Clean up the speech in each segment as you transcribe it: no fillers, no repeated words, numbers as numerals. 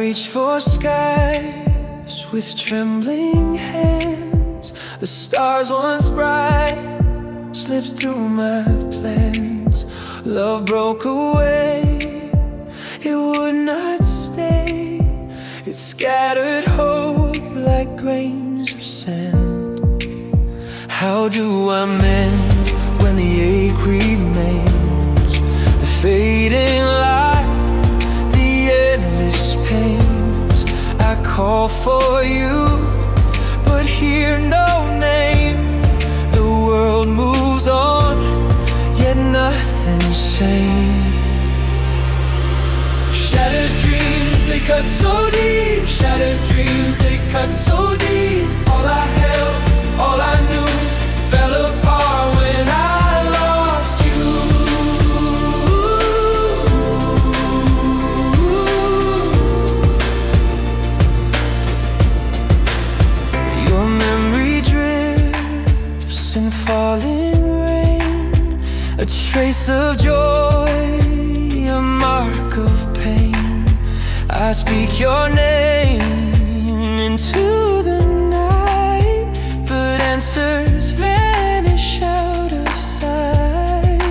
reach for skies with trembling hands. The stars once bright slipped through my plans. Love broke away, it would not stay. It scattered hope like grains of sand. How do I mend when the ache remains? The fading light, the endless pains. I call for you, but hear no name. The world moves on, yet nothing's sane. Shattered dreams, they cut so deep. Shattered dreams, they cut so deep. All I held, all I knew, fell apart when I lost you. Your memory drifts in falling rain, a trace of joy, a mark of pain. I speak your name into the night, but answers vanish out of sight.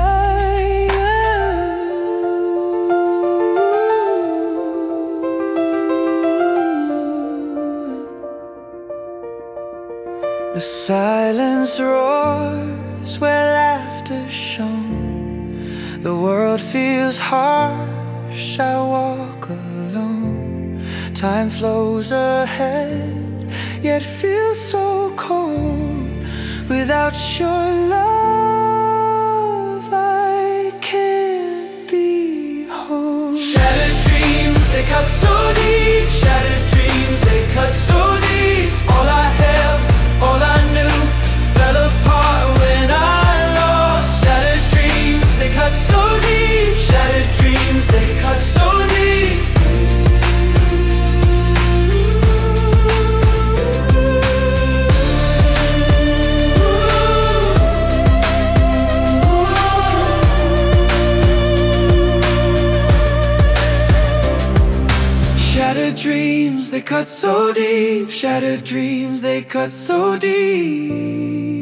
The silence roars where laughter shone. The world feels harsh, I walk alone. Time flows ahead, yet feels so cold. Without your love, I can't be whole. Shattered dreams, they cut so deep. Shattered dreams, they cut so deep. All I held, all I knew, fell apart when I lost. Shattered dreams, they cut so deep. Shattered dreams, they cut so deep. Shattered dreams, they cut so deep. Shattered dreams, they cut so deep.